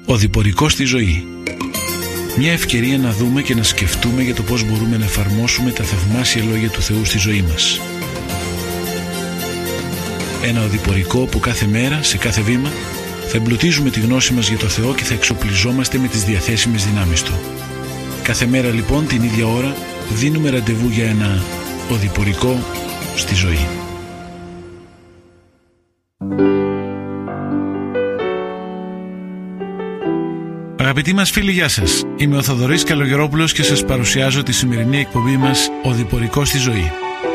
Οδηπορικό στη ζωή. Μια ευκαιρία να δούμε και να σκεφτούμε για το πώς μπορούμε να εφαρμόσουμε τα θαυμάσια λόγια του Θεού στη ζωή μας. Ένα οδηπορικό που κάθε μέρα, σε κάθε βήμα, θα εμπλουτίζουμε τη γνώση μας για το Θεό και θα εξοπλιζόμαστε με τις διαθέσιμες δυνάμεις Του. Κάθε μέρα λοιπόν την ίδια ώρα δίνουμε ραντεβού για ένα οδηπορικό στη ζωή. Αγαπητοί μας φίλοι, γεια σας. Είμαι ο Θοδωρής Καλογερόπουλος και σας παρουσιάζω τη σημερινή εκπομπή μας «Οδηπορικό στη ζωή».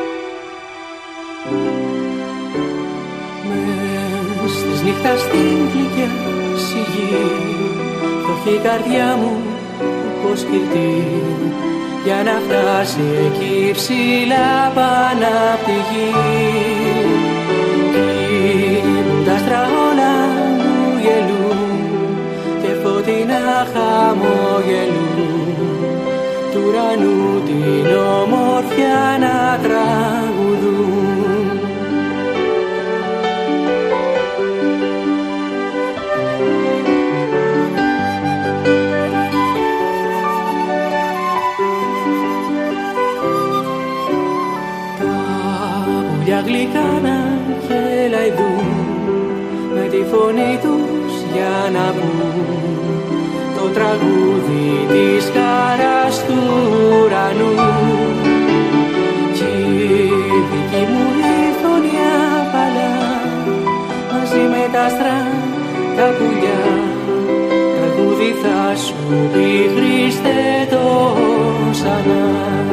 Μες της νύχτας στην γλυκιά σιγή φτωχή η καρδιά μου πως κυρτεί για να φτάσει εκεί ψηλά πάνω απ' τη γη. Κοίτουν τα άστρα όλα μου γελούν και φωτεινά χαμογελούν του ουρανού την ομορφιά να τραγουδούν. Για γλυκάνα και λαϊδούν με τη φωνή τους για να πούν το τραγούδι της χαράς του ουρανού. Κι η δική μου η φωνιά παλά μαζί με τα άστρα τα πουλιά τραγούδι θα σου πει Χριστέ το ξανά.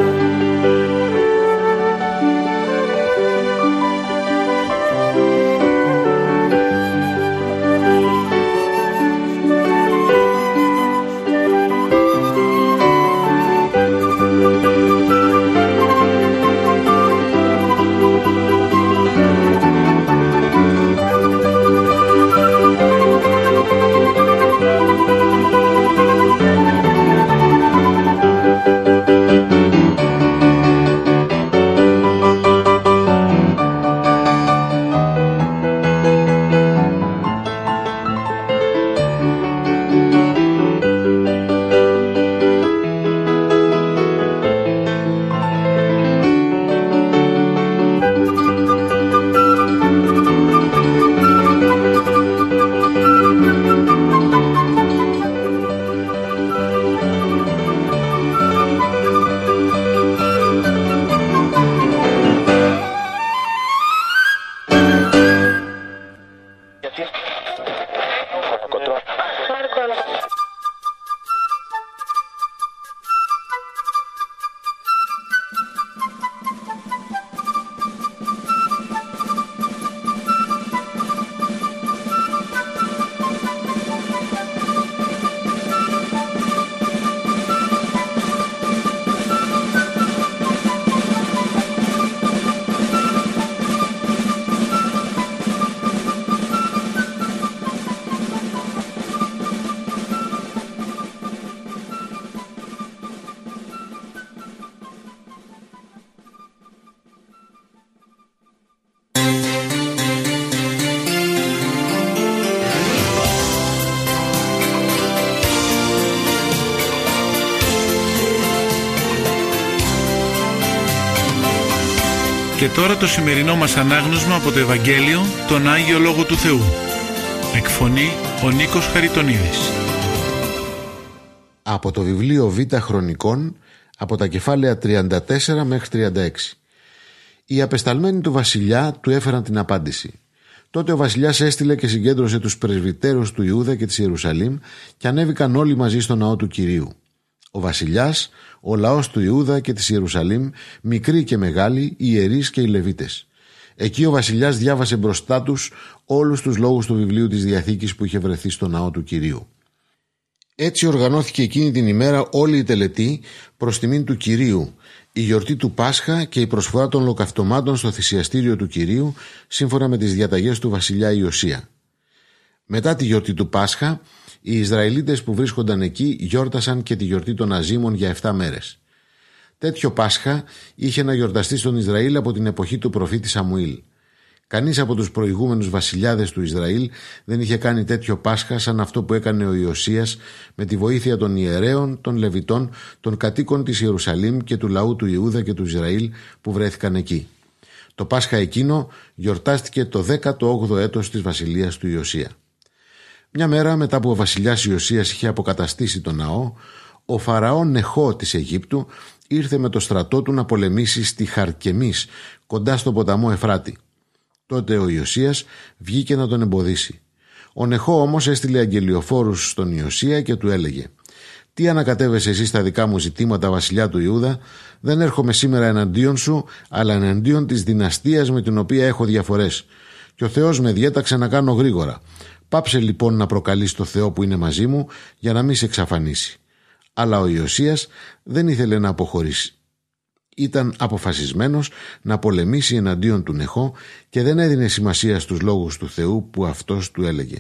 Και τώρα το σημερινό μας ανάγνωσμα από το Ευαγγέλιο, τον Άγιο Λόγο του Θεού. Εκφωνεί ο Νίκος Χαριτονίδης. Από το βιβλίο Β' Χρονικών, από τα κεφάλαια 34 μέχρι 36. Οι απεσταλμένοι του βασιλιά του έφεραν την απάντηση. Τότε ο βασιλιάς έστειλε και συγκέντρωσε τους πρεσβυτέρους του Ιούδα και της Ιερουσαλήμ και ανέβηκαν όλοι μαζί στο ναό του Κυρίου. Ο βασιλιάς, ο λαός του Ιούδα και της Ιερουσαλήμ, μικροί και μεγάλοι, οι ιερείς και οι Λεβίτες. Εκεί ο βασιλιάς διάβασε μπροστά τους όλους τους λόγους του βιβλίου της Διαθήκης που είχε βρεθεί στο ναό του Κυρίου. Έτσι οργανώθηκε εκείνη την ημέρα όλη η τελετή προς τιμήν του Κυρίου, η γιορτή του Πάσχα και η προσφορά των ολοκαυτωμάτων στο θυσιαστήριο του Κυρίου, σύμφωνα με τις διαταγές του βασιλιά Ιωσία. Μετά τη γιορτή του Πάσχα, οι Ισραηλίτες που βρίσκονταν εκεί γιόρτασαν και τη γιορτή των Αζίμων για 7 μέρες. Τέτοιο Πάσχα είχε να γιορταστεί στον Ισραήλ από την εποχή του προφήτη Σαμουήλ. Κανείς από τους προηγούμενους βασιλιάδες του Ισραήλ δεν είχε κάνει τέτοιο Πάσχα σαν αυτό που έκανε ο Ιωσίας με τη βοήθεια των ιερέων, των Λεβιτών, των κατοίκων της Ιερουσαλήμ και του λαού του Ιούδα και του Ισραήλ που βρέθηκαν εκεί. Το Πάσχα εκείνο γιορτάστηκε το 18ο έτος της βασιλείας του Ιωσία. Μια μέρα μετά που ο βασιλιάς Ιωσίας είχε αποκαταστήσει τον ναό, ο Φαραώ Νεχώ της Αιγύπτου ήρθε με το στρατό του να πολεμήσει στη Χαρκεμής, κοντά στο ποταμό Εφράτη. Τότε ο Ιωσίας βγήκε να τον εμποδίσει. Ο Νεχώ όμως έστειλε αγγελιοφόρους στον Ιωσία και του έλεγε: «Τι ανακατεύεσαι εσύ στα δικά μου ζητήματα, βασιλιά του Ιούδα? Δεν έρχομαι σήμερα εναντίον σου, αλλά εναντίον της δυναστείας με την οποία έχω διαφορές. Και ο Θεός με διέταξε να κάνω γρήγορα. Πάψε λοιπόν να προκαλείς το Θεό που είναι μαζί μου, για να μην σε εξαφανίσει». Αλλά ο Ιωσίας δεν ήθελε να αποχωρήσει. Ήταν αποφασισμένος να πολεμήσει εναντίον του Νεχώ και δεν έδινε σημασία στους λόγους του Θεού που αυτός του έλεγε.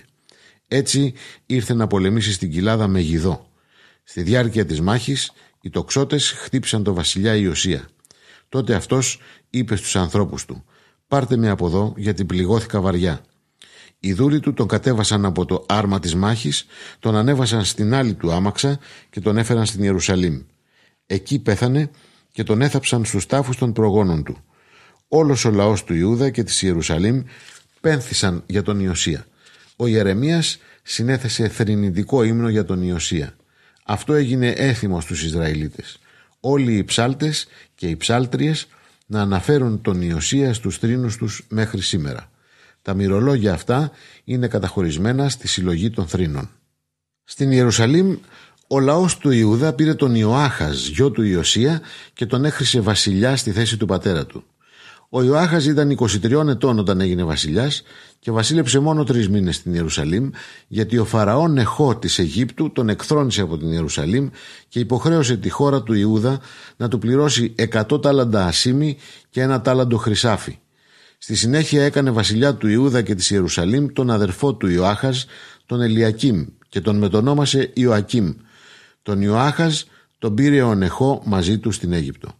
Έτσι ήρθε να πολεμήσει στην κοιλάδα Μεγιδό. Στη διάρκεια της μάχης οι τοξότες χτύπησαν τον βασιλιά Ιωσία. Τότε αυτός είπε στους ανθρώπους του: «Πάρτε με από εδώ, γιατί πληγώθηκα βαριά». Οι δούλοι του τον κατέβασαν από το άρμα της μάχης, τον ανέβασαν στην άλλη του άμαξα και τον έφεραν στην Ιερουσαλήμ. Εκεί πέθανε και τον έθαψαν στους τάφους των προγόνων του. Όλος ο λαός του Ιούδα και της Ιερουσαλήμ πένθησαν για τον Ιωσία. Ο Ιερεμίας συνέθεσε θρηνητικό ύμνο για τον Ιωσία. Αυτό έγινε έθιμο στους Ισραηλίτες. Όλοι οι ψάλτες και οι ψάλτριες να αναφέρουν τον Ιωσία στους θρήνους τους μέχρι σήμερα. Τα μυρολόγια αυτά είναι καταχωρισμένα στη συλλογή των θρήνων. Στην Ιερουσαλήμ ο λαός του Ιούδα πήρε τον Ιωάχαζ, γιο του Ιωσία, και τον έχρισε βασιλιά στη θέση του πατέρα του. Ο Ιωάχαζ ήταν 23 ετών όταν έγινε βασιλιάς και βασίλεψε μόνο 3 μήνες στην Ιερουσαλήμ, γιατί ο Φαραώ Νεχώ της Αιγύπτου τον εκθρόνησε από την Ιερουσαλήμ και υποχρέωσε τη χώρα του Ιούδα να του πληρώσει 100 τάλαντα ασίμι και 1 τάλαντο χρυσάφι. Στη συνέχεια έκανε βασιλιά του Ιούδα και της Ιερουσαλήμ τον αδερφό του Ιωάχαζ, τον Ελιακίμ, και τον μετονόμασε Ιωακίμ. Τον Ιωάχαζ τον πήρε ο Νεχώ μαζί του στην Αίγυπτο.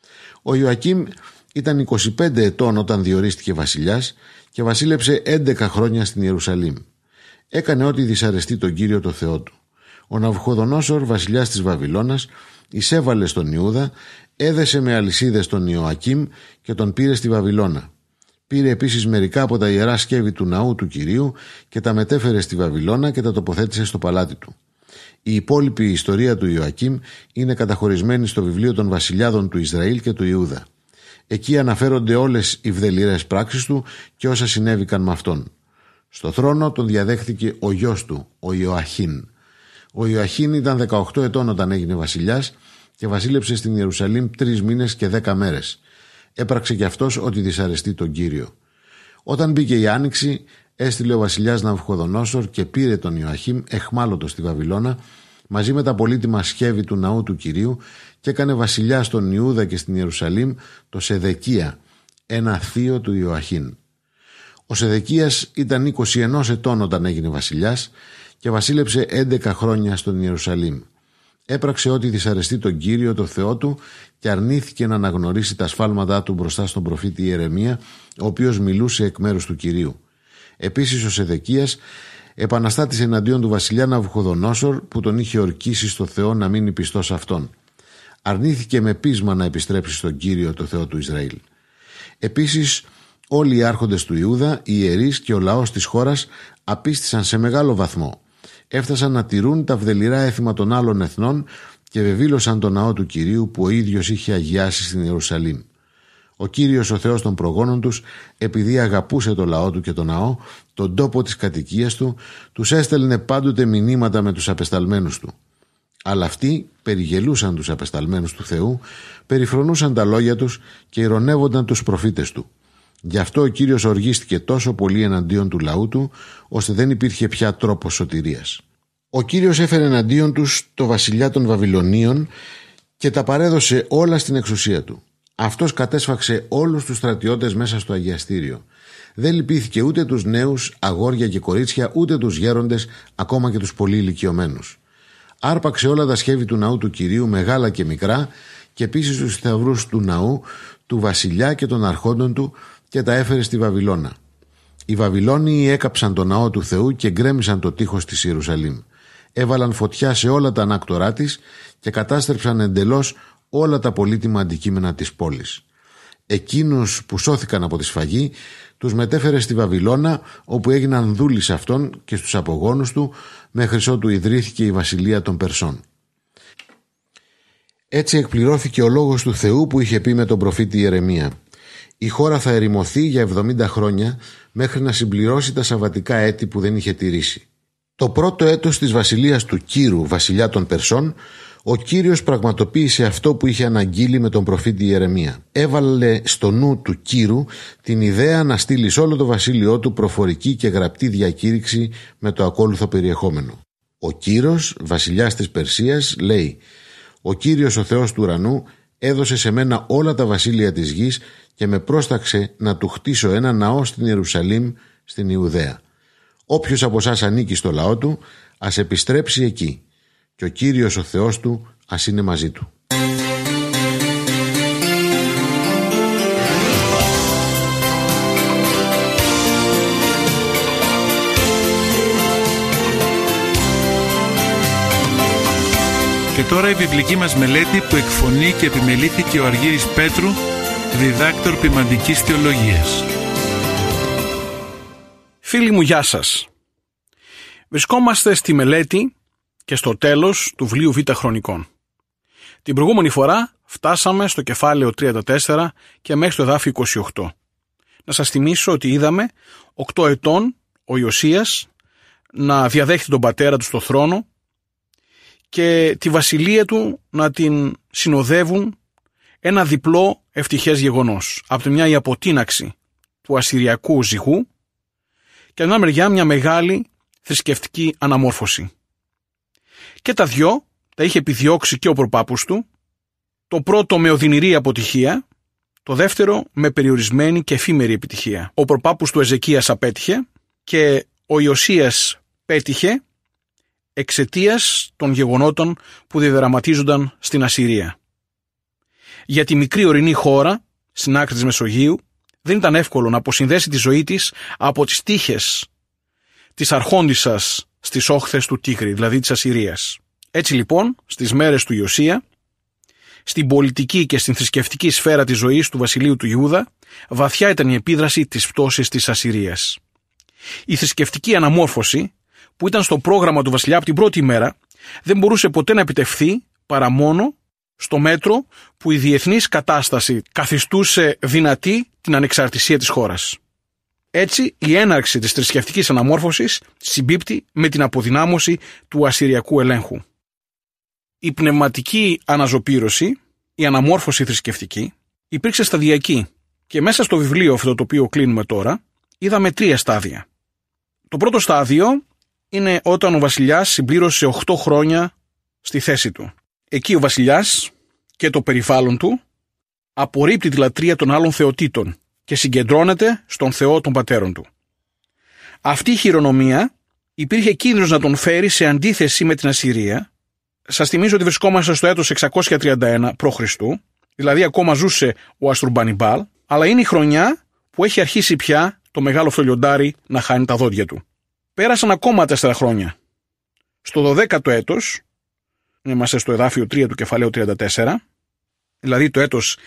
Ο Ιωακίμ ήταν 25 ετών όταν διορίστηκε βασιλιάς και βασίλεψε 11 χρόνια στην Ιερουσαλήμ. Έκανε ό,τι δυσαρεστεί τον Κύριο το Θεό του. Ο Ναβουχοδονόσορ, βασιλιάς της Βαβυλώνας, εισέβαλε στον Ιούδα, έδεσε με αλυσίδες τον Ιωακίμ και τον πήρε στη Βαβυλώνα. Πήρε επίσης μερικά από τα ιερά σκεύη του ναού του Κυρίου και τα μετέφερε στη Βαβυλώνα και τα τοποθέτησε στο παλάτι του. Η υπόλοιπη ιστορία του Ιωακίμ είναι καταχωρισμένη στο βιβλίο των βασιλιάδων του Ισραήλ και του Ιούδα. Εκεί αναφέρονται όλες οι βδελιρές πράξεις του και όσα συνέβηκαν με αυτόν. Στο θρόνο τον διαδέχθηκε ο γιος του, ο Ιωαχήν. Ο Ιωαχήν ήταν 18 ετών όταν έγινε βασιλιάς και βασίλεψε στην Ιερουσαλήμ 3 μήνες και 10 μέρες. Έπραξε κι αυτός ότι δυσαρεστεί τον Κύριο. Όταν μπήκε η Άνοιξη, έστειλε ο βασιλιάς Ναβουχοδονόσορ και πήρε τον Ιωαχήμ εχμάλωτο στη Βαβυλώνα μαζί με τα πολύτιμα σκεύη του ναού του Κυρίου και έκανε βασιλιά στον Ιούδα και στην Ιερουσαλήμ το Σεδεκία, ένα θείο του Ιωαχήν. Ο Σεδεκίας ήταν 21 ετών όταν έγινε βασιλιάς και βασίλεψε 11 χρόνια στον Ιερουσαλήμ. Έπραξε ό,τι δυσαρεστεί τον Κύριο το Θεό του και αρνήθηκε να αναγνωρίσει τα σφάλματά του μπροστά στον προφήτη Ιερεμία, ο οποίος μιλούσε εκ μέρους του Κυρίου. Επίσης ο Σεδεκίας επαναστάτησε εναντίον του βασιλιά Ναβουχοδονόσορ που τον είχε ορκίσει στο Θεό να μείνει πιστός αυτόν. Αρνήθηκε με πείσμα να επιστρέψει στον Κύριο το Θεό του Ισραήλ. Επίσης όλοι οι άρχοντες του Ιούδα, οι ιερείς και ο λαός της χώρας απίστησαν σε μεγάλο βαθμό. Έφτασαν να τηρούν τα βδελιρά έθιμα των άλλων εθνών και βεβήλωσαν τον ναό του Κυρίου που ο ίδιος είχε αγιάσει στην Ιερουσαλήμ. Ο Κύριος ο Θεός των προγόνων τους, επειδή αγαπούσε το λαό του και τον ναό, τον τόπο της κατοικίας του, τους έστελνε πάντοτε μηνύματα με τους απεσταλμένους του. Αλλά αυτοί περιγελούσαν τους απεσταλμένους του Θεού, περιφρονούσαν τα λόγια τους και ειρωνεύονταν τους προφήτες του. Γι' αυτό ο Κύριος οργίστηκε τόσο πολύ εναντίον του λαού του, ώστε δεν υπήρχε πια τρόπος σωτηρίας. Ο Κύριος έφερε εναντίον τους το βασιλιά των Βαβυλωνίων και τα παρέδωσε όλα στην εξουσία του. Αυτός κατέσφαξε όλους τους στρατιώτες μέσα στο αγιαστήριο. Δεν λυπήθηκε ούτε τους νέους, αγόρια και κορίτσια, ούτε τους γέροντες, ακόμα και τους πολύ ηλικιωμένους. Άρπαξε όλα τα σκεύη του ναού του Κυρίου, μεγάλα και μικρά, και επίσης τους θησαυρούς του ναού, του βασιλιά και των αρχόντων του, και τα έφερε στη Βαβυλώνα. Οι Βαβυλώνιοι έκαψαν τον ναό του Θεού και γκρέμισαν το τείχος της Ιερουσαλήμ. Έβαλαν φωτιά σε όλα τα ανάκτορά της και κατάστρεψαν εντελώς όλα τα πολύτιμα αντικείμενα της πόλης. Εκείνους που σώθηκαν από τη σφαγή τους μετέφερε στη Βαβυλώνα, όπου έγιναν δούλοι σε αυτόν και στους απογόνους του, μέχρι ότου ιδρύθηκε η βασιλεία των Περσών. Έτσι εκπληρώθηκε ο λόγος του Θεού που είχε πει με τον προφήτη Ιερεμία: η χώρα θα ερημωθεί για 70 χρόνια μέχρι να συμπληρώσει τα σαββατικά έτη που δεν είχε τηρήσει. Το πρώτο έτος της βασιλείας του Κύρου, βασιλιά των Περσών, ο Κύριος πραγματοποίησε αυτό που είχε αναγγείλει με τον προφήτη Ιερεμία. Έβαλε στο νου του Κύρου την ιδέα να στείλει σε όλο το βασίλειό του προφορική και γραπτή διακήρυξη με το ακόλουθο περιεχόμενο. Ο Κύρος, βασιλιάς της Περσίας, λέει: ο Κύριος ο Θεός του ουρανού έδωσε σε μένα όλα τα βασίλεια της γης και με πρόσταξε να του χτίσω ένα ναό στην Ιερουσαλήμ, στην Ιουδαία. Όποιος από εσάς ανήκει στο λαό του, ας επιστρέψει εκεί, και ο Κύριος ο Θεός του ας είναι μαζί του. Και τώρα η βιβλική μας μελέτη που εκφωνεί και επιμελήθηκε ο Αργύρης Πέτρου, διδάκτορ ποιμαντικής θεολογίας. Φίλοι μου, γεια σας. Βρισκόμαστε στη μελέτη και στο τέλος του βιβλίου Β' Χρονικών. Την προηγούμενη φορά φτάσαμε στο κεφάλαιο 34 και μέχρι το εδάφιο 28. Να σας θυμίσω ότι είδαμε 8 ετών ο Ιωσίας να διαδέχεται τον πατέρα του στο θρόνο και τη βασιλεία του να την συνοδεύουν ένα διπλό ευτυχές γεγονός. Από τη μια η αποτείναξη του ασσυριακού ζυγού και από την άλλη μεριά μια μεγάλη θρησκευτική αναμόρφωση. Και τα δυο τα είχε επιδιώξει και ο προπάπους του, το πρώτο με οδυνηρή αποτυχία, το δεύτερο με περιορισμένη και εφήμερη επιτυχία. Ο προπάπους του Εζεκίας απέτυχε και ο Ιωσίας πέτυχε εξαιτίας των γεγονότων που διαδραματίζονταν στην Ασσυρία. Για τη μικρή ορεινή χώρα, στην άκρη της Μεσογείου, δεν ήταν εύκολο να αποσυνδέσει τη ζωή της από τις τύχες της αρχόντισσας στις όχθες του Τίγρη, δηλαδή της Ασσυρίας. Έτσι λοιπόν, στις μέρες του Ιωσία, στην πολιτική και στην θρησκευτική σφαίρα της ζωής του βασιλείου του Ιούδα, βαθιά ήταν η επίδραση της πτώσης της Ασσυρίας. Η θρησκευτική αναμόρφωση, που ήταν στο πρόγραμμα του βασιλιά από την πρώτη μέρα, δεν μπορούσε ποτέ να επιτευχθεί παρά μόνο στο μέτρο που η διεθνής κατάσταση καθιστούσε δυνατή την ανεξαρτησία της χώρας. Έτσι, η έναρξη της θρησκευτικής αναμόρφωσης συμπίπτει με την αποδυνάμωση του ασσυριακού ελέγχου. Η πνευματική αναζωπήρωση, η αναμόρφωση θρησκευτική, υπήρξε σταδιακή και μέσα στο βιβλίο αυτό το οποίο κλείνουμε τώρα, είδαμε 3 στάδια. Το πρώτο στάδιο είναι όταν ο βασιλιάς συμπλήρωσε 8 χρόνια στη θέση του. Εκεί ο βασιλιάς και το περιβάλλον του απορρίπτει τη λατρεία των άλλων θεοτήτων και συγκεντρώνεται στον Θεό των πατέρων του. Αυτή η χειρονομία υπήρχε κίνδυνος να τον φέρει σε αντίθεση με την Ασσυρία. Σας θυμίζω ότι βρισκόμαστε στο έτος 631 π.Χ., δηλαδή ακόμα ζούσε ο Αστουρμπανιμπάλ, αλλά είναι η χρονιά που έχει αρχίσει πια το μεγάλο φθολιοντάρι να χάνει τα δόντια του. Πέρασαν ακόμα 4 χρόνια. Στο 12ο έτος, είμαστε στο εδάφιο 3 του κεφαλαίου 34, δηλαδή το έτος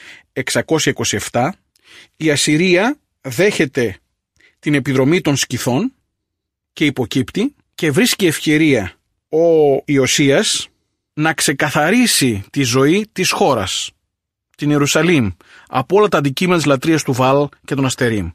627, η Ασσυρία δέχεται την επιδρομή των Σκυθών και υποκύπτει και βρίσκει ευκαιρία ο Ιωσίας να ξεκαθαρίσει τη ζωή της χώρας, την Ιερουσαλήμ, από όλα τα αντικείμενα της λατρείας του Βαάλ και των Αστερίμ.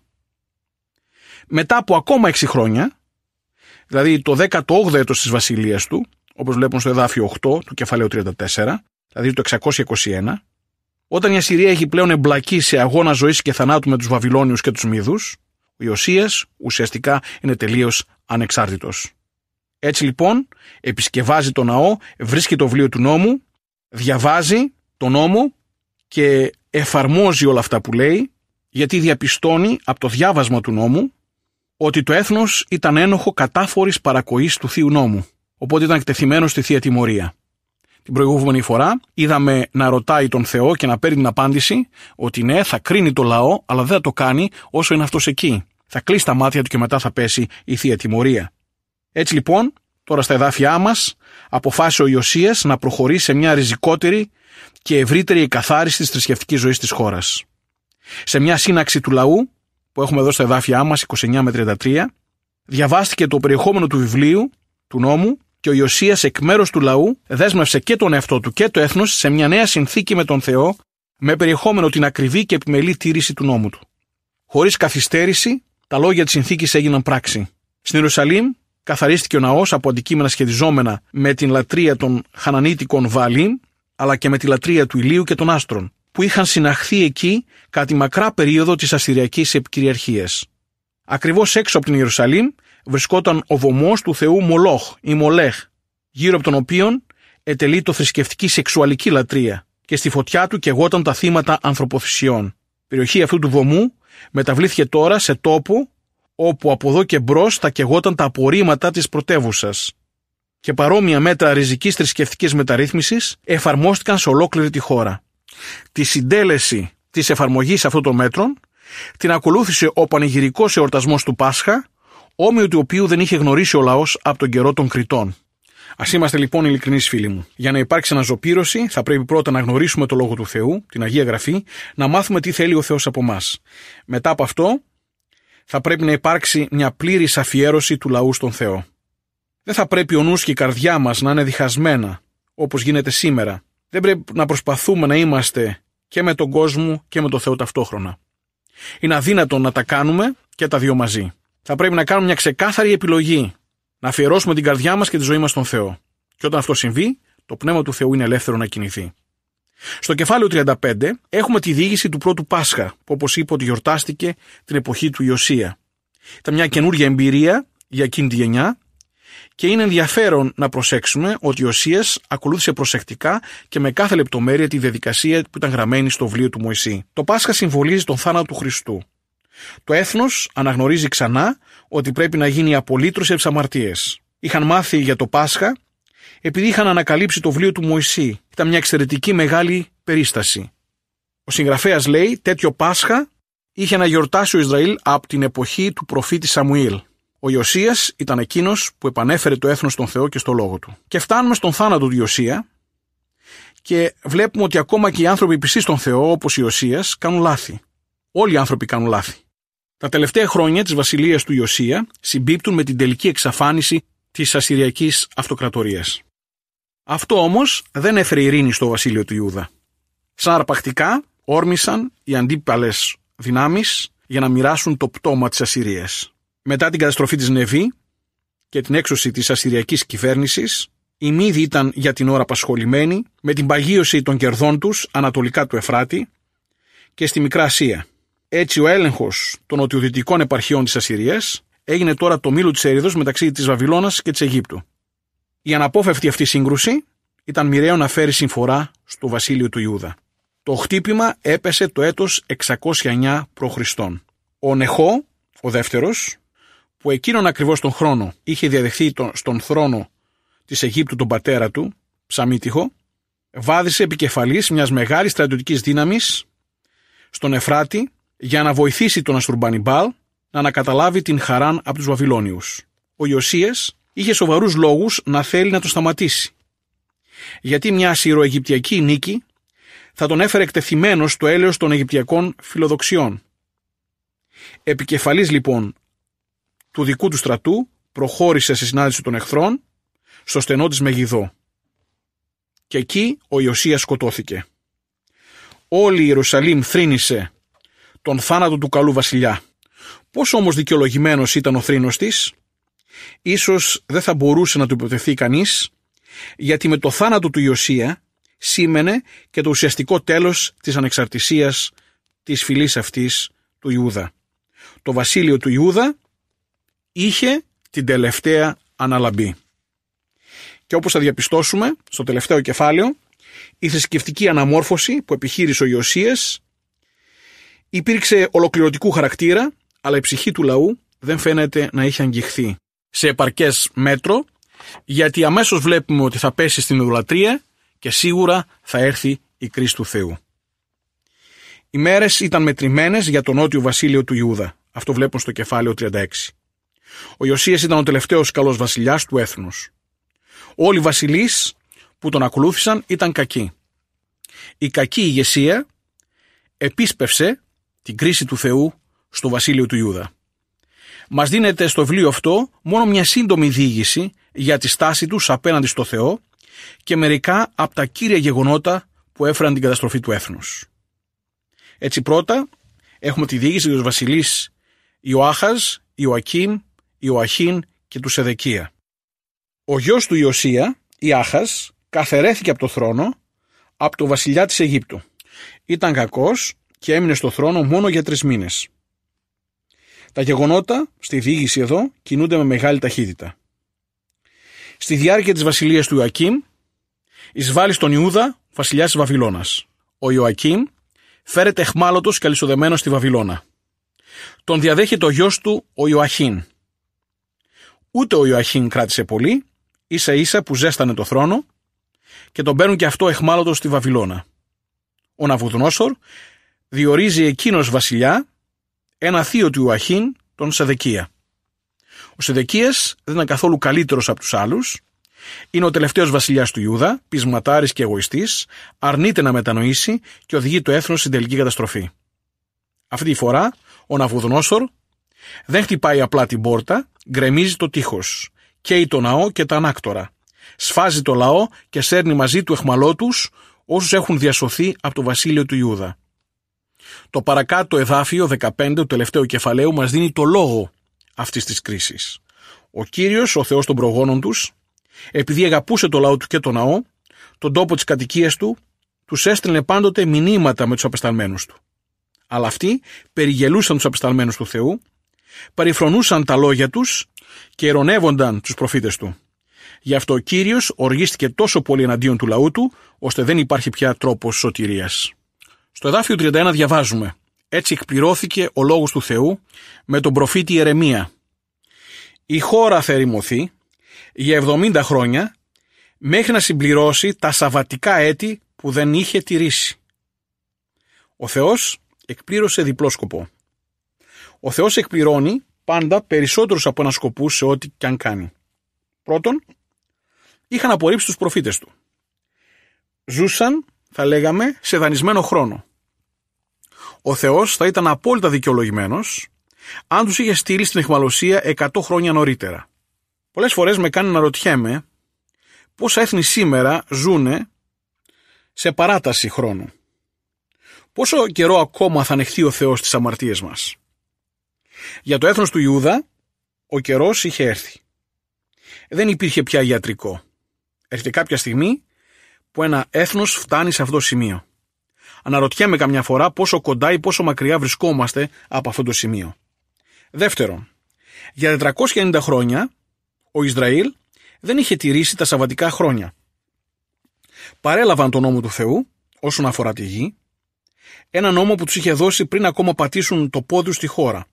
Μετά από ακόμα 6 χρόνια, δηλαδή το 18ο έτος της βασιλείας του, όπως βλέπουμε στο εδάφιο 8 του κεφαλαίου 34, δηλαδή το 621, όταν η Ασσυρία έχει πλέον εμπλακεί σε αγώνα ζωής και θανάτου με τους Βαβυλώνιους και τους Μίδους, ο Ιωσίας ουσιαστικά είναι τελείως ανεξάρτητος. Έτσι λοιπόν επισκευάζει το ναό, βρίσκει το βιβλίο του νόμου, διαβάζει το νόμο και εφαρμόζει όλα αυτά που λέει, γιατί διαπιστώνει από το διάβασμα του νόμου ότι το έθνος ήταν ένοχο κατάφορης παρακοής του Θείου Νόμου, οπότε ήταν εκτεθειμένο στη Θεία Τιμωρία. Την προηγούμενη φορά είδαμε να ρωτάει τον Θεό και να παίρνει την απάντηση ότι ναι, θα κρίνει το λαό, αλλά δεν θα το κάνει όσο είναι αυτός εκεί. Θα κλείσει τα μάτια του και μετά θα πέσει η Θεία Τιμωρία. Έτσι λοιπόν, τώρα στα εδάφια μας, αποφάσισε ο Ιωσίας να προχωρήσει σε μια ριζικότερη και ευρύτερη εκαθάριση της θρησκευτικής ζωής της χώρας. Σε μια σύναξη του λαού, που έχουμε εδώ στα εδάφια μας, 29 με 33, διαβάστηκε το περιεχόμενο του βιβλίου, του νόμου, και ο Ιωσίας εκ μέρους του λαού δέσμευσε και τον εαυτό του και το έθνος σε μια νέα συνθήκη με τον Θεό, με περιεχόμενο την ακριβή και επιμελή τήρηση του νόμου του. Χωρίς καθυστέρηση, τα λόγια της συνθήκης έγιναν πράξη. Στην Ιερουσαλήμ καθαρίστηκε ο ναός από αντικείμενα σχετιζόμενα με την λατρεία των χανανίτικων Βααλίμ, αλλά και με τη λατρεία του ηλίου και των άστρων, που είχαν συναχθεί εκεί κατά τη μακρά περίοδο της Ασσυριακής επικυριαρχίας. Ακριβώς έξω από την Ιερουσαλήμ βρισκόταν ο βωμός του θεού Μολόχ ή Μολέχ, γύρω από τον οποίον ετελεί το θρησκευτική σεξουαλική λατρεία, και στη φωτιά του καιγόταν τα θύματα ανθρωποθυσιών. Η περιοχή αυτού του βωμού μεταβλήθηκε τώρα σε τόπο όπου από εδώ και μπρος θα καιγόταν τα απορρίμματα της πρωτεύουσας. Και παρόμοια μέτρα ριζικής θρησκευτικής μεταρρύθμισης εφαρμόστηκαν σε ολόκληρη τη χώρα. Τη συντέλεση της εφαρμογής αυτών των μέτρων την ακολούθησε ο πανηγυρικός εορτασμός του Πάσχα, όμοιο του οποίου δεν είχε γνωρίσει ο λαός από τον καιρό των Κριτών. Ας είμαστε λοιπόν ειλικρινείς, φίλοι μου. Για να υπάρξει αναζωπήρωση, θα πρέπει πρώτα να γνωρίσουμε το Λόγο του Θεού, την Αγία Γραφή, να μάθουμε τι θέλει ο Θεός από μας. Μετά από αυτό, θα πρέπει να υπάρξει μια πλήρης αφιέρωση του λαού στον Θεό. Δεν θα πρέπει ο νους και η καρδιά μας να είναι διχασμένα, όπως γίνεται σήμερα. Δεν πρέπει να προσπαθούμε να είμαστε και με τον κόσμο και με τον Θεό ταυτόχρονα. Είναι αδύνατο να τα κάνουμε και τα δύο μαζί. Θα πρέπει να κάνουμε μια ξεκάθαρη επιλογή, να αφιερώσουμε την καρδιά μας και τη ζωή μας στον Θεό. Και όταν αυτό συμβεί, το Πνεύμα του Θεού είναι ελεύθερο να κινηθεί. Στο κεφάλαιο 35 έχουμε τη διήγηση του πρώτου Πάσχα, που όπως είπα ότι γιορτάστηκε την εποχή του Ιωσία. Ήταν μια καινούργια εμπειρία για εκείνη τη γενιά και είναι ενδιαφέρον να προσέξουμε ότι ο Ιωσίας ακολούθησε προσεκτικά και με κάθε λεπτομέρεια τη διαδικασία που ήταν γραμμένη στο βιβλίο του Μωυσή. Το Πάσχα συμβολίζει τον θάνατο του Χριστού. Το έθνος αναγνωρίζει ξανά ότι πρέπει να γίνει η απολύτρωση από τις αμαρτίες. Είχαν μάθει για το Πάσχα επειδή είχαν ανακαλύψει το βιβλίο του Μωυσή. Ήταν μια εξαιρετική μεγάλη περίσταση. Ο συγγραφέας λέει τέτοιο Πάσχα είχε να γιορτάσει ο Ισραήλ από την εποχή του προφήτη Σαμουήλ. Ο Ιωσίας ήταν εκείνος που επανέφερε το έθνος στον Θεό και στο Λόγο του. Και φτάνουμε στον θάνατο του Ιωσία και βλέπουμε ότι ακόμα και οι άνθρωποι πιστοί στον Θεό, όπως Ιωσίας, κάνουν λάθη. Όλοι οι άνθρωποι κάνουν λάθη. Τα τελευταία χρόνια της βασιλείας του Ιωσία συμπίπτουν με την τελική εξαφάνιση της Ασσυριακής Αυτοκρατορίας. Αυτό όμως δεν έφερε ειρήνη στο βασίλειο του Ιούδα. Σαν αρπακτικά όρμησαν οι αντίπαλες δυνάμεις για να μοιράσουν το πτώμα της Ασσυρίας. Μετά την καταστροφή της Νεβή και την έξωση της Ασσυριακής κυβέρνησης, οι Μήδοι ήταν για την ώρα απασχολημένοι με την παγίωση των κερδών τους ανατολικά του Εφράτη και στη Μικρά Ασία. Έτσι ο έλεγχος των νοτιοδυτικών επαρχιών της Ασσυρίας έγινε τώρα το μήλο της έριδος μεταξύ της Βαβυλώνας και της Αιγύπτου. Η αναπόφευκτη αυτή σύγκρουση ήταν μοιραίο να φέρει συμφορά στο βασίλειο του Ιούδα. Το χτύπημα έπεσε το έτος 609 π.Χ. Ο Νεχώ, ο δεύτερος, που εκείνον ακριβώς τον χρόνο είχε διαδεχθεί στον θρόνο της Αιγύπτου τον πατέρα του, Ψαμίτυχο, βάδισε επικεφαλής μιας μεγάλης στρατιωτικής δύναμης στον Εφράτη για να βοηθήσει τον Ασουρμπανιμπάλ να ανακαταλάβει την Χαράν από τους Βαβυλώνιους. Ο Ιωσίας είχε σοβαρούς λόγους να θέλει να το σταματήσει, γιατί μια ασσυροαιγυπτιακή νίκη θα τον έφερε εκτεθειμένο στο έλεος των αιγυπτιακών φιλοδοξιών. Επικεφαλής λοιπόν του δικού του στρατού προχώρησε σε συνάντηση των εχθρών στο στενό της Μεγιδό. Και εκεί ο Ιωσίας σκοτώθηκε. Όλη η Ιερουσαλήμ θρήνησε τον θάνατο του καλού βασιλιά. Πώς όμως δικαιολογημένος ήταν ο θρήνος της? Ίσως δεν θα μπορούσε να του υποτεθεί κανείς, γιατί με το θάνατο του Ιωσία σήμαινε και το ουσιαστικό τέλος της ανεξαρτησίας της φυλής αυτής του Ιούδα. Το βασίλειο του Ιούδα είχε την τελευταία αναλαμπή. Και όπως θα διαπιστώσουμε στο τελευταίο κεφάλαιο, η θρησκευτική αναμόρφωση που επιχείρησε ο Ιωσίας υπήρξε ολοκληρωτικού χαρακτήρα, αλλά η ψυχή του λαού δεν φαίνεται να είχε αγγιχθεί σε επαρκές μέτρο, γιατί αμέσως βλέπουμε ότι θα πέσει στην ιδωλατρία και σίγουρα θα έρθει η κρίση του Θεού. Οι μέρες ήταν μετρημένες για το νότιο βασίλειο του Ιούδα. Αυτό βλέπουν στο κεφάλαιο 36. Ο Ιωσίας ήταν ο τελευταίος καλός βασιλιάς του έθνους. Όλοι οι βασιλείς που τον ακολούθησαν ήταν κακοί. Η κακή ηγεσία επίσπευσε την κρίση του Θεού στο βασίλειο του Ιούδα. Μας δίνεται στο βιβλίο αυτό μόνο μια σύντομη διήγηση για τη στάση τους απέναντι στο Θεό και μερικά από τα κύρια γεγονότα που έφεραν την καταστροφή του έθνους. Έτσι πρώτα έχουμε τη διήγηση για τους βασιλείς Ιωάχαζ, Ιωακίμ, Ιωαχήν και του Σεδεκία. Ο γιος του Ιωσία, Ιάχαζ, καθαιρέθηκε από το θρόνο από το βασιλιά της Αιγύπτου. Ήταν κακός και έμεινε στο θρόνο μόνο για 3 μήνες. Τα γεγονότα στη διήγηση εδώ κινούνται με μεγάλη ταχύτητα. Στη διάρκεια της βασιλείας του Ιωακίμ εισβάλλει στον Ιούδα βασιλιάς της Βαβυλώνας. Ο Ιωακίμ φέρεται αιχμάλωτος και αλυσοδεμένος στη Βαβυλώνα. Τον διαδέχεται ο γιος του ο Ιωαχήν. Ούτε ο Ιωαχήν κράτησε πολύ, ίσα ίσα που ζέστανε το θρόνο και τον παίρνουν και αυτό αιχμάλωτος στη Βαβυλώνα. Ο Ναβουδνόσορ διορίζει εκείνος βασιλιά ένα θείο του Ιωαχήν, τον Σεδεκία. Ο Σεδεκίας δεν ήταν καθόλου καλύτερος από τους άλλους. Είναι ο τελευταίος βασιλιάς του Ιούδα, πεισματάρης και εγωιστής, αρνείται να μετανοήσει και οδηγεί το έθνος στην τελική καταστροφή. Αυτή τη φορά ο Ναβουδνόσορ δεν χτυπάει απλά την πόρτα, γκρεμίζει το τείχος, καίει το ναό και τα ανάκτορα, σφάζει το λαό και σέρνει μαζί του αιχμαλώτους όσους έχουν διασωθεί από το βασίλειο του Ιούδα. Το παρακάτω εδάφιο 15 του τελευταίου κεφαλαίου μας δίνει το λόγο αυτής της κρίσης. Ο Κύριος, ο Θεός των προγόνων τους, επειδή αγαπούσε το λαό του και το ναό, τον τόπο της κατοικίας του, τους έστελνε πάντοτε μηνύματα με τους απεσταλμένους του. Αλλά αυτοί περιγελούσαν τους απεσταλμένους του Θεού, περιφρονούσαν τα λόγια τους και ειρωνεύονταν τους προφήτες του. Γι' αυτό ο Κύριος οργίστηκε τόσο πολύ εναντίον του λαού του, ώστε δεν υπάρχει πια τρόπος σωτηρίας. Στο εδάφιο 31 διαβάζουμε: «Έτσι εκπληρώθηκε ο λόγος του Θεού με τον προφήτη Ιερεμία. Η χώρα θα ερημωθεί για 70 χρόνια μέχρι να συμπληρώσει τα σαββατικά έτη που δεν είχε τηρήσει». Ο Θεός εκπλήρωσε διπλό σκοπό. Ο Θεός εκπληρώνει πάντα περισσότερους από ένα σκοπού σε ό,τι κι αν κάνει. Πρώτον, είχαν απορρίψει τους προφήτες του. Ζούσαν, θα λέγαμε, σε δανεισμένο χρόνο. Ο Θεός θα ήταν απόλυτα δικαιολογημένος αν τους είχε στείλει στην αιχμαλωσία 100 χρόνια νωρίτερα. Πολλές φορές με κάνει να ρωτιέμαι πόσα έθνη σήμερα ζουνε σε παράταση χρόνου. Πόσο καιρό ακόμα θα ανεχθεί ο Θεός τις αμαρτίες μας. Για το έθνος του Ιούδα ο καιρός είχε έρθει. Δεν υπήρχε πια ιατρικό. Έρχεται κάποια στιγμή που ένα έθνος φτάνει σε αυτό το σημείο. Αναρωτιέμαι καμιά φορά πόσο κοντά ή πόσο μακριά βρισκόμαστε από αυτό το σημείο. Δεύτερον, για 490 χρόνια ο Ισραήλ δεν είχε τηρήσει τα σαββατικά χρόνια. Παρέλαβαν τον νόμο του Θεού όσον αφορά τη γη, ένα νόμο που τους είχε δώσει πριν ακόμα πατήσουν το πόδι τους στη χώρα.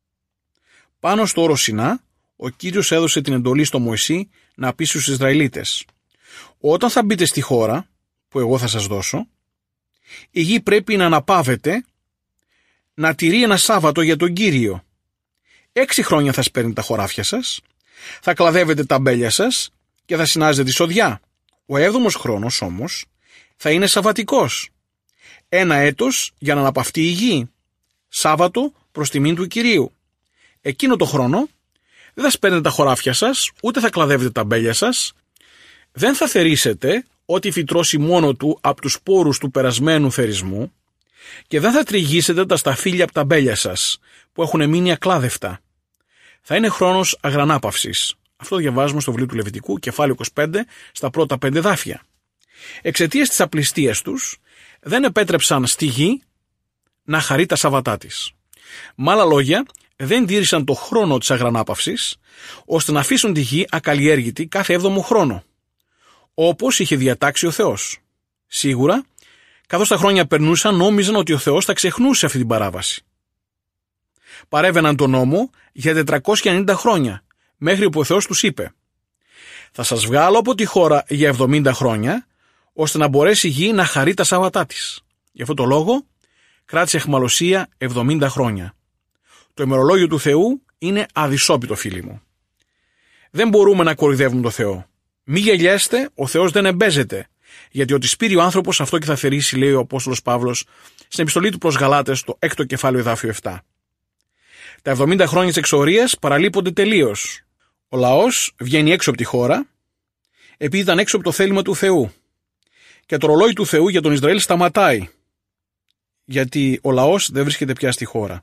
Πάνω στο όρο Σινά, ο Κύριος έδωσε την εντολή στο Μωυσή να πει στους Ισραηλίτες: «Όταν θα μπείτε στη χώρα που εγώ θα σας δώσω, η γη πρέπει να αναπαύεται, να τηρεί ένα Σάββατο για τον Κύριο. 6 χρόνια θα σπέρνει τα χωράφια σας, θα κλαδεύετε τα μπέλια σας και θα συνάζετε τη σοδιά. Ο 7ος χρόνος όμως θα είναι σαββατικός. 1 έτος για να αναπαυτεί η γη. Σάββατο προς τιμήν του Κυρίου. Εκείνο το χρόνο δεν θα σπέρνετε τα χωράφια σας, ούτε θα κλαδεύετε τα μπέλια σας. Δεν θα θερίσετε ό,τι φυτρώσει μόνο του από τους σπόρους του περασμένου θερισμού και δεν θα τριγύσετε τα σταφύλια από τα μπέλια σας που έχουν μείνει ακλάδευτα. Θα είναι χρόνος αγρανάπαυσης». Αυτό διαβάζουμε στο βιβλίο του Λεβιτικού, κεφάλαιο 25, στα πρώτα 5 δάφια. Εξαιτίας της απληστίας τους, δεν επέτρεψαν στη γη να χαρεί τα Σαββατά της. Με άλλα λόγια, δεν τήρησαν το χρόνο της αγρανάπαυσης, ώστε να αφήσουν τη γη ακαλλιέργητη κάθε 7ο χρόνο, όπως είχε διατάξει ο Θεός. Σίγουρα, καθώς τα χρόνια περνούσαν, νόμιζαν ότι ο Θεός θα ξεχνούσε αυτή την παράβαση. Παρέβαιναν τον νόμο για 490 χρόνια, μέχρι που ο Θεός τους είπε: «Θα σας βγάλω από τη χώρα για 70 χρόνια, ώστε να μπορέσει η γη να χαρεί τα Σάββατά της». Γι' αυτό το λόγο κράτησε αιχμαλωσία 70 χρόνια. Το ημερολόγιο του Θεού είναι αδυσόπιτο, φίλοι μου. Δεν μπορούμε να κοροϊδεύουμε το Θεό. Μη γελιέστε, ο Θεός δεν εμπέζεται. Γιατί ότι σπείρει ο άνθρωπος αυτό και θα θερήσει, λέει ο Απόστολος Παύλος στην επιστολή του προς Γαλάτες, το 6ο κεφάλαιο, εδάφιο 7. Τα 70 χρόνια της εξορίας παραλείπονται τελείως. Ο λαός βγαίνει έξω από τη χώρα, επειδή ήταν έξω από το θέλημα του Θεού. Και το ρολόι του Θεού για τον Ισραήλ σταματάει, γιατί ο λαός δεν βρίσκεται πια στη χώρα.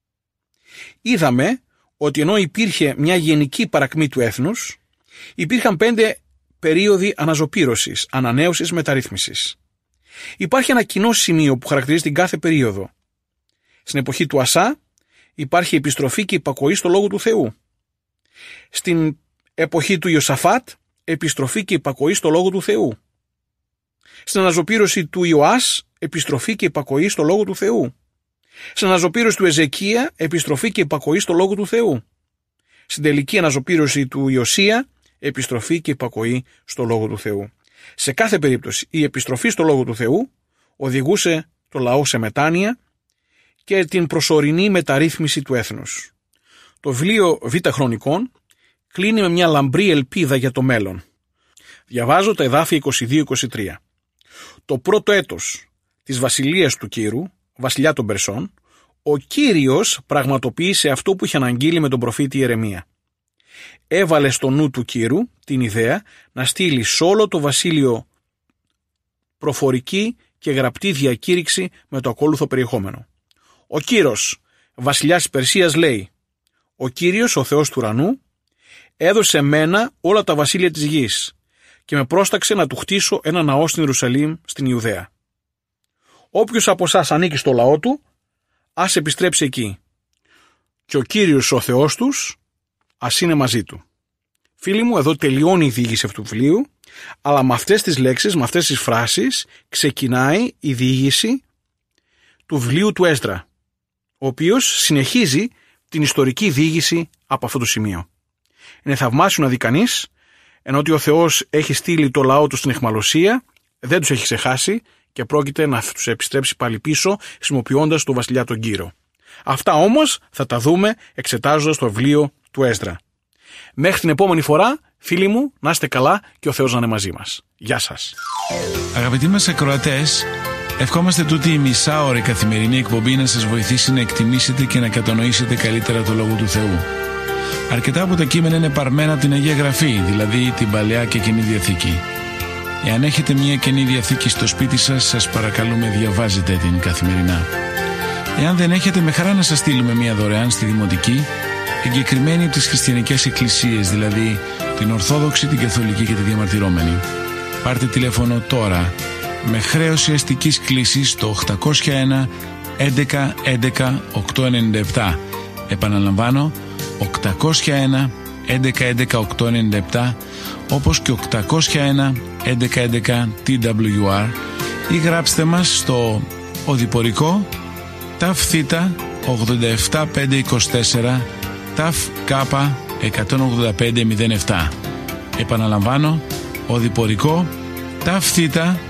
Είδαμε ότι ενώ υπήρχε μια γενική παρακμή του έθνους, υπήρχαν 5 περίοδοι αναζωπήρωσης, ανανέωσης, μεταρρύθμισης. Υπάρχει ένα κοινό σημείο που χαρακτηρίζει την κάθε περίοδο. Στην εποχή του Ασά υπάρχει επιστροφή και υπακοή στο Λόγο του Θεού. Στην εποχή του Ιωσαφάτ, επιστροφή και υπακοή στο Λόγο του Θεού. Στην αναζωπήρωση του Ιωάς, επιστροφή και υπακοή στο Λόγο του Θεού. Στην αναζωπήρωση του Εζεκία, επιστροφή και υπακοή στο Λόγο του Θεού. Στην τελική αναζωπήρωση του Ιωσία, επιστροφή και υπακοή στο Λόγο του Θεού. Σε κάθε περίπτωση, η επιστροφή στο Λόγο του Θεού οδηγούσε το λαό σε μετάνοια και την προσωρινή μεταρρύθμιση του έθνους. Το βιβλίο Β' Χρονικών κλείνει με μια λαμπρή ελπίδα για το μέλλον. Διαβάζω τα εδάφια 22-23. Το πρώτο έτος της βασιλείας του Κύρου, βασιλιά των Περσών, ο Κύριος πραγματοποίησε αυτό που είχε αναγγείλει με τον προφήτη Ιερεμία. Έβαλε στο νου του Κύρου την ιδέα να στείλει σ' όλο το βασίλειο προφορική και γραπτή διακήρυξη με το ακόλουθο περιεχόμενο. Ο Κύρος, βασιλιάς της Περσίας, λέει: ο Κύριος, ο Θεός του ουρανού, έδωσε μένα όλα τα βασίλεια της γης και με πρόσταξε να του χτίσω ένα ναό στην Ιερουσαλήμ, στην Ιουδαία. Όποιος από εσάς ανήκει στο λαό του, ας επιστρέψει εκεί. Και ο Κύριος, ο Θεός τους, ας είναι μαζί του. Φίλοι μου, εδώ τελειώνει η διήγηση αυτού του βιβλίου, αλλά με αυτές τις λέξεις, με αυτές τις φράσεις, ξεκινάει η διήγηση του βιβλίου του Έσδρα, ο οποίος συνεχίζει την ιστορική διήγηση από αυτό το σημείο. Είναι θαυμάσιο να δει κανείς, ενώ ότι ο Θεός έχει στείλει το λαό του στην αιχμαλωσία, δεν τους έχει ξεχάσει και πρόκειται να τους επιστρέψει πάλι πίσω, χρησιμοποιώντας τον βασιλιά τον Κύρο. Αυτά όμως θα τα δούμε εξετάζοντας το βιβλίο του Έσδρα. Μέχρι την επόμενη φορά, φίλοι μου, να είστε καλά και ο Θεός να είναι μαζί μας. Γεια σας. Αγαπητοί μας ακροατές, ευχόμαστε τούτη η μισάωρη καθημερινή εκπομπή να σας βοηθήσει να εκτιμήσετε και να κατανοήσετε καλύτερα το Λόγο του Θεού. Αρκετά από τα κείμενα είναι παρμένα από την Αγία Γραφή, δηλαδή την Παλαιά και Καινή Διαθήκη. Εάν έχετε μια Καινή Διαθήκη στο σπίτι σας, σας παρακαλούμε διαβάζετε την καθημερινά. Εάν δεν έχετε, με χαρά να σας στείλουμε μια δωρεάν στη Δημοτική, εγκεκριμένη από τις χριστιανικές εκκλησίες, δηλαδή την Ορθόδοξη, την Καθολική και τη Διαμαρτυρόμενη. Πάρτε τηλέφωνο τώρα με χρέωση αστικής κλήσης στο 801 11 11 897. Επαναλαμβάνω, 801 11 11 897, όπως και 801 11 11 TWR, ή γράψτε μας στο οδηπορικό ΤΑΦ Θ 87524 ΤΑΦ Κ 18507. Επαναλαμβάνω, οδηπορικό ΤΑΦ Θ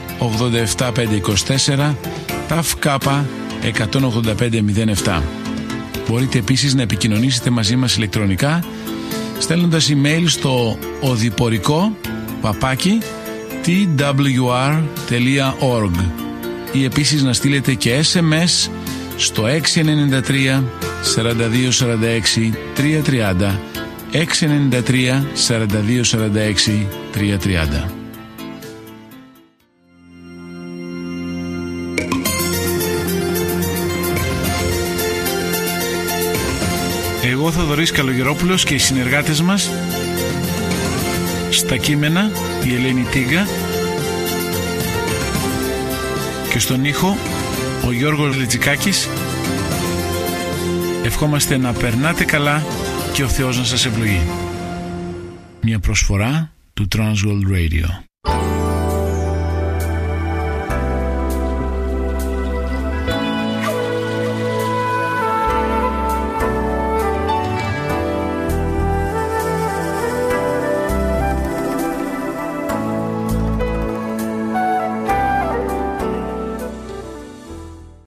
87524 ΤΑΦ Κ 18507. Μπορείτε επίσης να επικοινωνήσετε μαζί μας ηλεκτρονικά στέλνοντας email στο οδηπορικό@twr.org ή επίσης να στείλετε και SMS στο 693 42 46 330, 693 42 46 330. Εγώ, Θοδωρής Καλογερόπουλος, και οι συνεργάτες μας στα κείμενα, η Ελένη Τίγκα, και στον ήχο ο Γιώργος Λετζικάκης, ευχόμαστε να περνάτε καλά και ο Θεός να σας ευλογεί. Μια προσφορά του Transworld Radio.